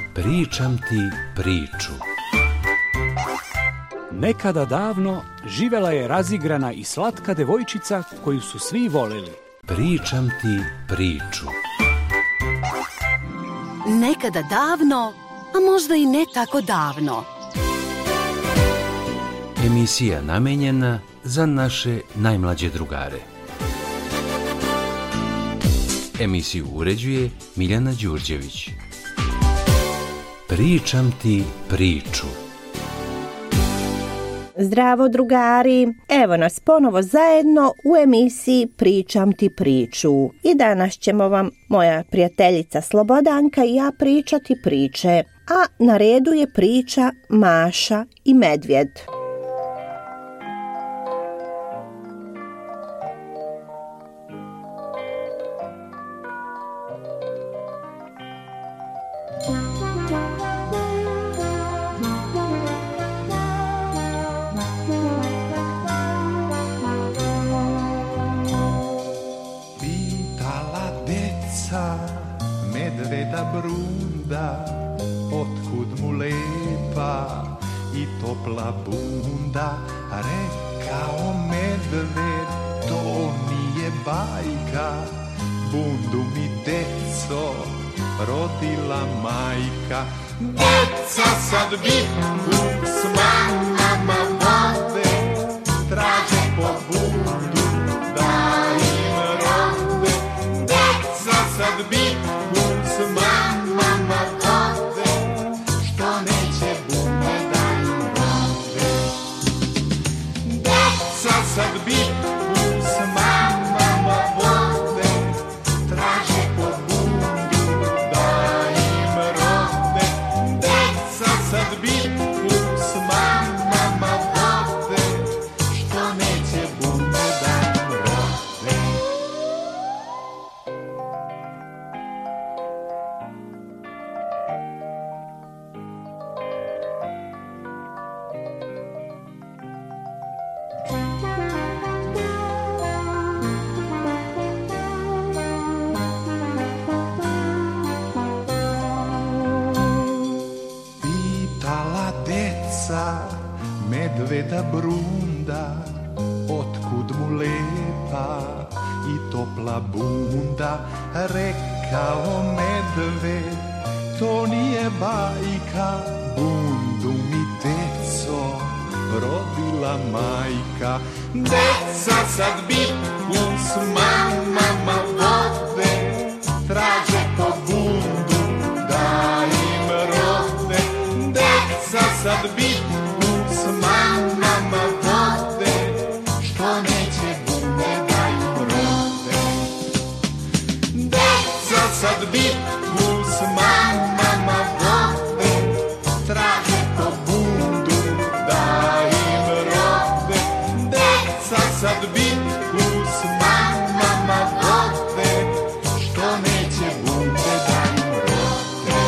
Pričam ti priču. Nekada davno živela je razigrana i slatka devojčica koju su svi voleli. Pričam ti priču. Nekada davno, a možda i ne tako davno. Emisija namenjena za naše najmlađe drugare. Emisiju uređuje Miljana Đurđević. Pričam ti priču. Zdravo drugari, evo nas ponovo zajedno u emisiji Pričam ti priču. I danas ćemo vam moja prijateljica Slobodanka i ja pričati priče, a na redu je priča Maša i medvjed. Medveda brunda, otkud mu lepa i topla bunda. Rekao medved, to nije bajka, bundu mi deco rodila majka. Deca sad viku s mamama vode, traže po bundu da im rode. Deca sad viku s mamama vode, što neće bunde da im rode. Deca sad viku s mamama vode, traže po bundu da im rode. Deca sad viku s mamama vode, što neće bunde da im rode. Medveda brunda, otkud mu lepa i topla bunda. Rekao medved, to nije bajka, bundu mi deco rodila majka. Deca sad biku s mamama vode, traže po bundu da im rode. Deca sad biku s mamama vode, što neće bunde da im rode. Deca sad biku s mamama vode, traže po bundu da im rode. Deca sad biku s mamama vode, što neće bunde da im rode.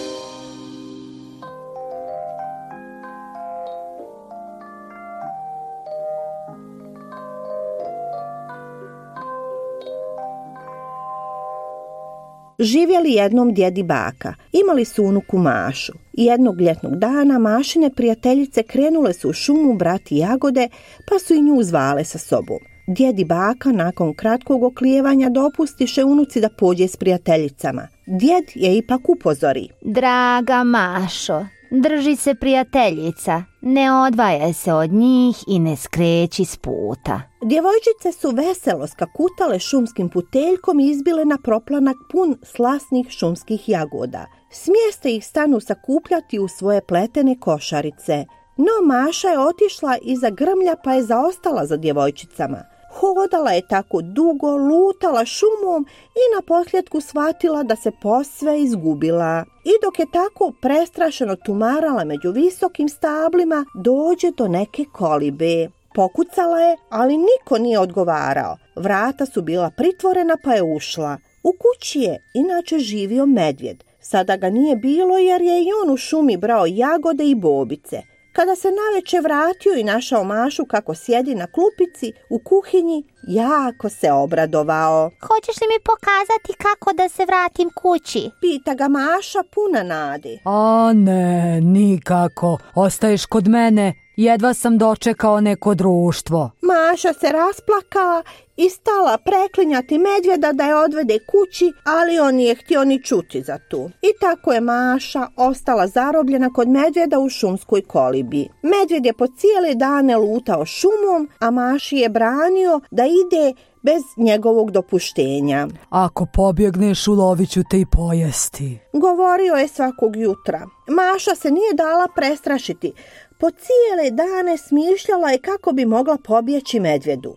Živjeli jednom djed i baka. Imali su unuku Mašu. Jednog ljetnog dana Mašine prijateljice krenule su u šumu brati jagode, pa su i nju zvale sa sobom. Djed i baka nakon kratkog oklijevanja dopustiše unuci da pođe s prijateljicama. Djed je ipak upozori. Draga Mašo, drži se prijateljica, ne odvajaj se od njih i ne skreći s puta. Djevojčice su veselo skakutale šumskim puteljkom i izbile na proplanak pun slasnih šumskih jagoda. Smjeste ih stanu sakupljati u svoje pletene košarice. No Maša je otišla iza grmlja pa je zaostala za djevojčicama. Hodala je tako dugo, lutala šumom i naposljetku shvatila da se posve izgubila. I dok je tako prestrašeno tumarala među visokim stablima, dođe do neke kolibe. Pokucala je, ali niko nije odgovarao. Vrata su bila pritvorena pa je ušla. U kući je inače živio medvjed. Sada ga nije bilo jer je i on u šumi brao jagode i bobice. Kada se naveče vratio i našao Mašu kako sjedi na klupici u kuhinji, jako se obradovao. Hoćeš li mi pokazati kako da se vratim kući? Pita ga Maša puna nade. A ne, nikako. Ostaješ kod mene. Jedva sam dočekao neko društvo. Maša se rasplakala i stala preklinjati medvjeda da je odvede kući, ali on nije htio ni čuti za tu. I tako je Maša ostala zarobljena kod medvjeda u šumskoj kolibi. Medvjed je po cijele dane lutao šumom, a Maši je branio da ide bez njegovog dopuštenja. Ako pobjegneš, ulovit ću te i pojesti. Govorio je svakog jutra. Maša se nije dala prestrašiti. Po cijele dane smišljala je kako bi mogla pobjeći medvjedu.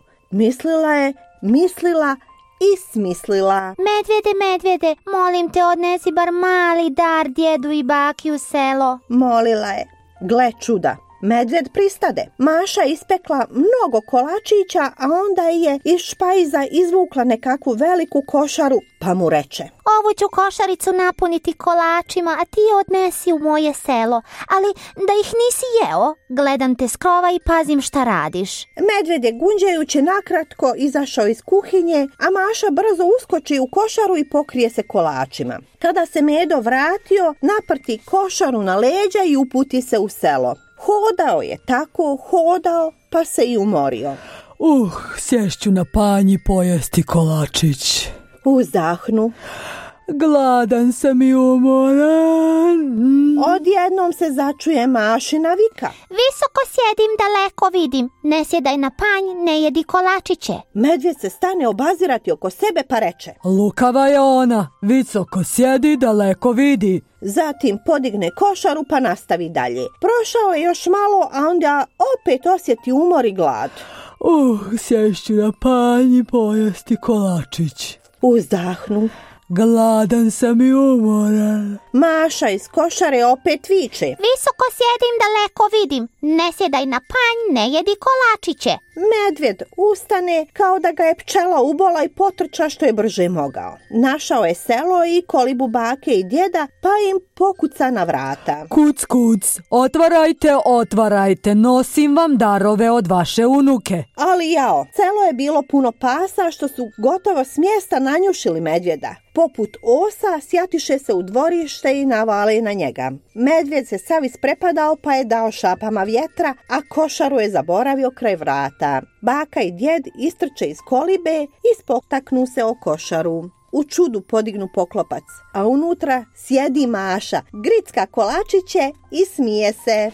Mislila i smislila. Medvjede, molim te odnesi bar mali dar djedu i baki u selo. Molila je. Gle čuda. Medvjed pristade. Maša ispekla mnogo kolačića, a onda je iz špajza izvukla nekakvu veliku košaru, pa mu reče: Ovu ću košaricu napuniti kolačima, a ti je odnesi u moje selo. Ali da ih nisi jeo, gledam te s krova i pazim šta radiš. Medvjed je gunđajući nakratko izašao iz kuhinje, a Maša brzo uskoči u košaru i pokrije se kolačima. Kada se Medo vratio, naprti košaru na leđa i uputi se u selo. Hodao je tako, pa se i umorio. Sješću na panj i pojesti kolačić. Uzdahnu. Gladan sam i umoran. Odjednom se začuje Mašina vika. Visoko sjedim, daleko vidim. Ne sjedaj na panj, ne jedi kolačiće. Medvjed se stane obazirati oko sebe pa reče: Lukava je ona, visoko sjedi, daleko vidi. Zatim podigne košaru pa nastavi dalje. Prošao je još malo, a onda opet osjeti umor i glad. Sješću na panj i pojesti kolačić. Uzdahnu. Gladan sam i umoran. Maša iz košare opet viče: Visoko sjedim, daleko vidim. Ne sjedaj na panj, ne jedi kolačiće. Medvjed ustane kao da ga je pčela ubola i potrča što je brže mogao. Našao je selo i kolibu bake i djeda, pa im pokuca na vrata. Kuc, kuc, otvarajte, nosim vam darove od vaše unuke. Ali jao, selo je bilo puno pasa što su gotovo s mjesta nanjušili medvjeda. Poput osa sjatiše se u dvorište i navale na njega. Medvjed se sav isprepadao pa je dao šapama vjetra, a košaru je zaboravio kraj vrata. Baka i djed istrče iz kolibe i spotaknu se o košaru. U čudu podignu poklopac, a unutra sjedi Maša, gricka kolačiće i smije se.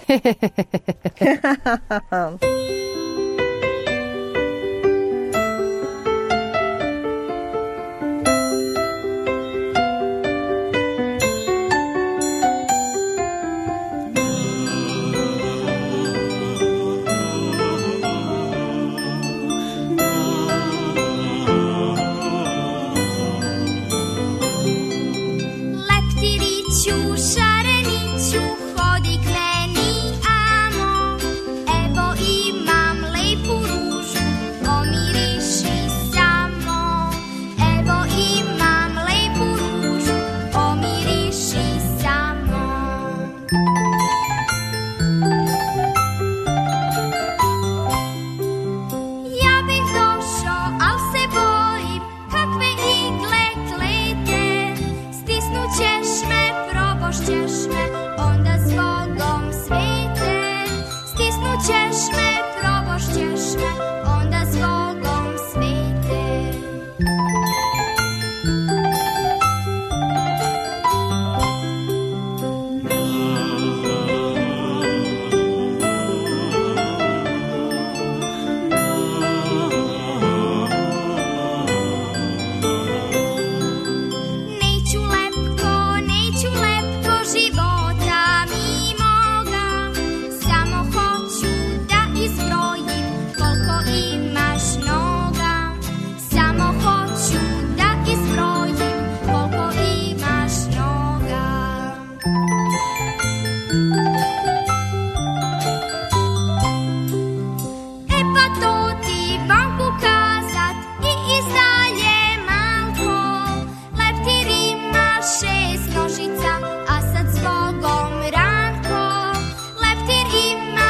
Nožica, a sad s Bogom Ranko, leptir ima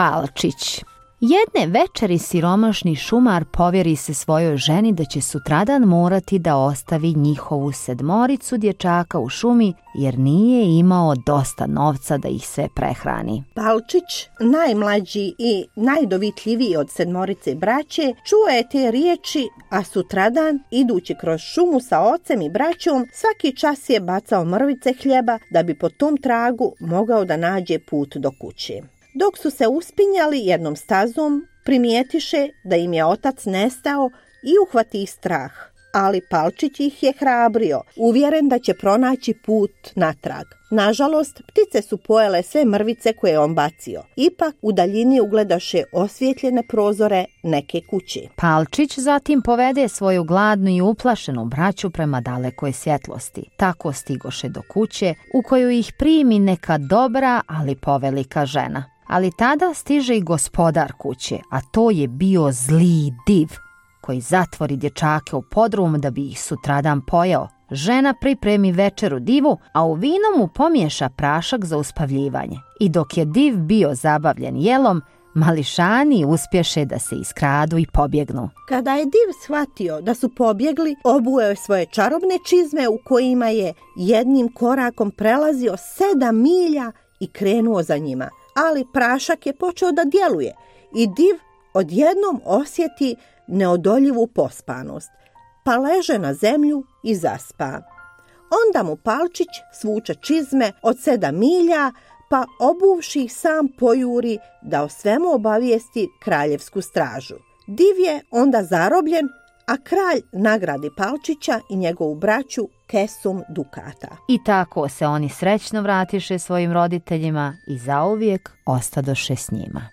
Palčić. Jedne večeri siromašni šumar povjeri se svojoj ženi da će sutradan morati da ostavi njihovu 7 dječaka u šumi jer nije imao dosta novca da ih sve prehrani. Palčić, najmlađi i najdovitljiviji od 7 braće, čuo je te riječi, a sutradan, idući kroz šumu sa ocem i braćom, svaki čas je bacao mrvice hljeba da bi po tom tragu mogao da nađe put do kuće. Dok su se uspinjali jednom stazom, primijetiše da im je otac nestao i uhvati ih strah, ali Palčić ih je hrabrio, uvjeren da će pronaći put natrag. Nažalost, ptice su pojele sve mrvice koje je on bacio. Ipak u daljini ugledaše osvjetljene prozore neke kuće. Palčić zatim povede svoju gladnu i uplašenu braću prema dalekoj svjetlosti. Tako stigoše do kuće u koju ih primi neka dobra, ali povelika žena. Ali tada stiže i gospodar kuće, a to je bio zli div, koji zatvori dječake u podrum da bi ih sutradan pojeo. Žena pripremi večeru divu, a u vino mu pomiješa prašak za uspavljivanje. I dok je div bio zabavljen jelom, mališani uspješe da se iskradu i pobjegnu. Kada je div shvatio da su pobjegli, obuo je svoje čarobne čizme u kojima je jednim korakom prelazio 7 milja i krenuo za njima. Ali prašak je počeo da djeluje i div odjednom osjeti neodoljivu pospanost, pa leže na zemlju i zaspa. Onda mu Palčić svuče čizme od 7 milja, pa obuvši ih sam pojuri da o svemu obavijesti kraljevsku stražu. Div je onda zarobljen, a kralj nagradi Palčića i njegovu braću kesom dukata. I tako se oni srećno vratiše svojim roditeljima i zauvijek ostadoše s njima.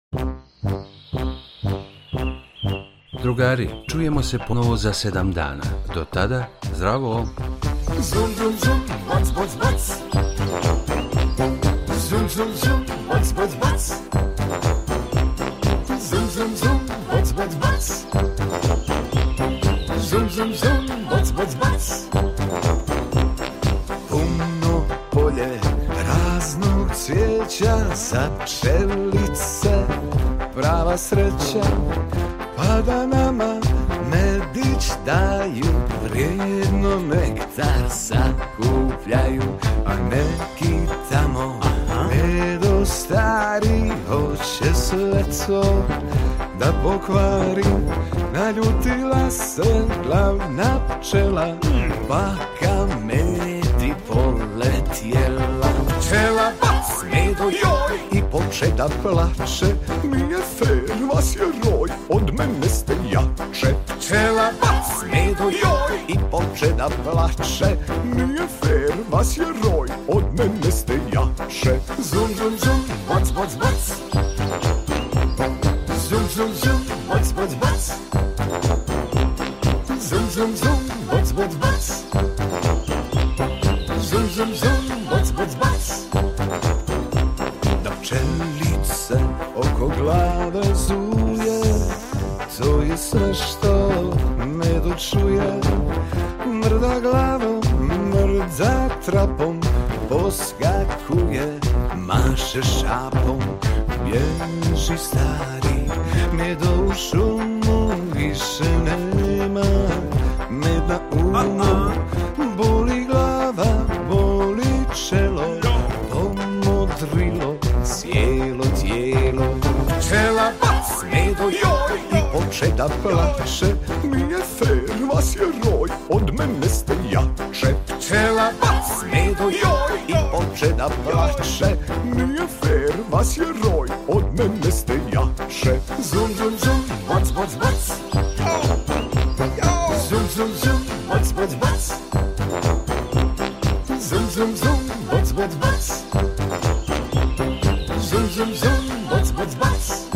Drugari, čujemo se ponovo za 7 dana. Do tada, zdravo! Zum, zum, zum, bac, bac, bac. Zum, zum, zum, bac, bac, bac. Zum, zum, zum, bac, bac, bac. Zum, zum, zum, bac, bac, bac. Puno polje raznog cvijeća, za pčelice prava sreća, pa da nama medić daju, vrijedno nektar sakupljaju, a neki tamo medo stari hoće sve to da pokvari. Naljutila se glavna pčela, baka medi poletjela. Pčela bac medo joj i poče da plače, nije fer, vas je roj, od mene ste jače. Pčela bac medo joj i poče da plače, nije fer, vas je roj, od mene ste jače. Zum, zum, zum, bac, bac, bac. Zum, zum, zum, bac, bac, bac. Zum, zum, zum, bac, bac, bac. Zum, zum, zum, bac, bac, bac. Da pčelice oko glave zuje, to je sve što me dočuje. Mrda glavom, mrda trapom, poskakuje, maše šapom. Bježi stari, medo u šumu više nema. Med na umu, boli glava, boli čelo, pomodrilo cijelo tijelo. Pčela bac medo joj i poče da plače, nije fer, vas je roj, od mene ste jače. Pčela bac medo joj i poče da plače, nije fer, vas je roj, od mene ste jače. Zum, zum, zum, bac, bac, bac. Zum, zum, zum, bac, bac, bac. Zum, zum, zum, bac, bac, bac. Zum, zum, zum, bac, bac, bac.